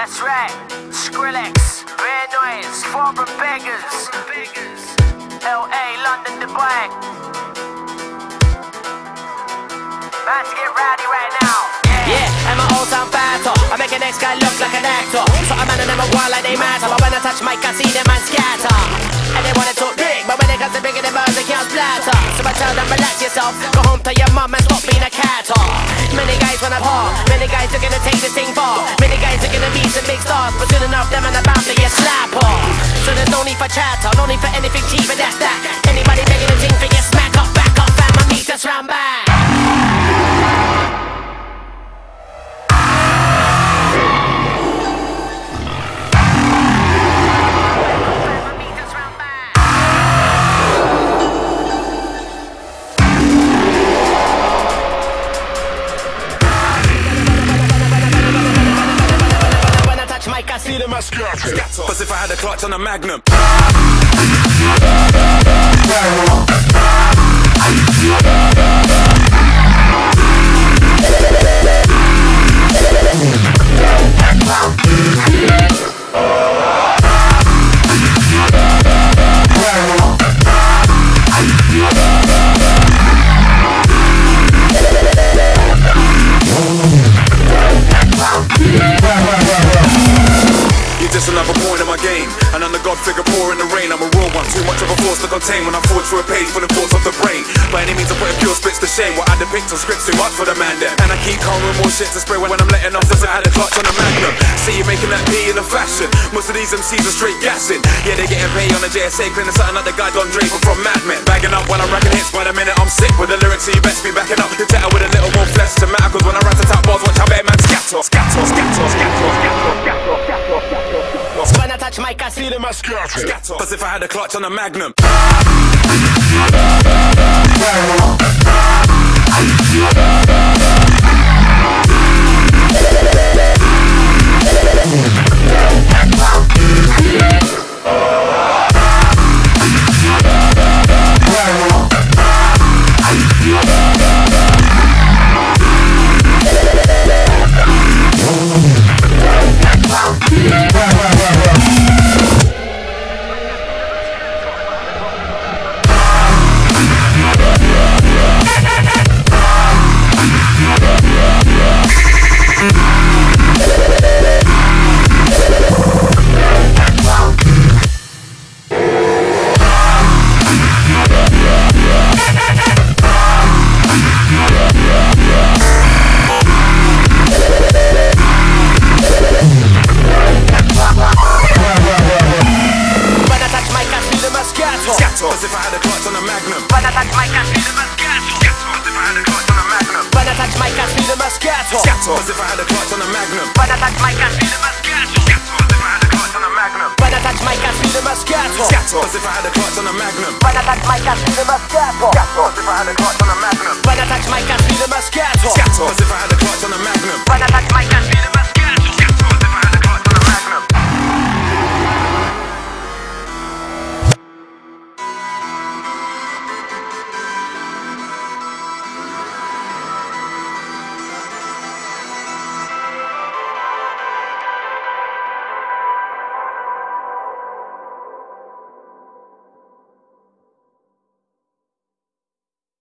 That's right, Skrillex, Bear Noise, Foreign Beggars, LA, London, Dubai. About to get rowdy right now. Yeah, and my old town fighter, I make an ex guy look like an actor. So a man and them a wild like they matter, but when I touch mic I see them man scatter. And they wanna talk big, but when it comes to bigger than birds they can't splatter. So I tell them relax yourself, go home to your mum and stop being a catter. Many guys wanna par, many guys are gonna take this thing far. Many guys are gonna be some big stars, but soon enough them and about to get slapper. So there's no need for chatter, no need for anything cheap, but that's that. Anybody begging a thing for your smack up, back up, fam, my meat just round back. I see them as scatter. Cause if I had a clutch on a Magnum. Just another point in my game, and I'm the god figure poor in the rain. I'm a raw one, too much of a force to contain when I forge through a page full of thoughts of the brain. By any means I put a pure spits to shame. What I depict on scripts too much for the man them. And I keep calm with more shit to spray when I'm letting off. Since I had a clutch on a Magnum. See you making that P in the fashion. Most of these MCs are straight gassing. Yeah, they getting paid on the JSA, cleaning something like the guy Don Draper from Mad Men. Bagging up when I'm racking hits by the minute I'm sick with the lyrics, so you best be backing up. You chatter with a little more flesh to matter, cause when I rat the top bars, watch how bad man scatter. Scatter, scatter, scatter, scatter, scatter, scatter, scatter. When I touch mic I see them as scatter. Cause if I had a clutch on a Magnum. Cause if I had a clutch on a Magnum. When I touch mic I see them as scatter. Cause if I had a clutch on a Magnum. When I touch mic I see them as scatter. Cause if I had a clutch on a Magnum. When I touch mic I see them as scatter. Cause if I had a clutch on a Magnum. When I touch mic I see them as scatter. Cause if I had a clutch on a Magnum. When I touch mic I see them as scatter. Cause if I had a clutch on a Magnum. When I touch mic I see them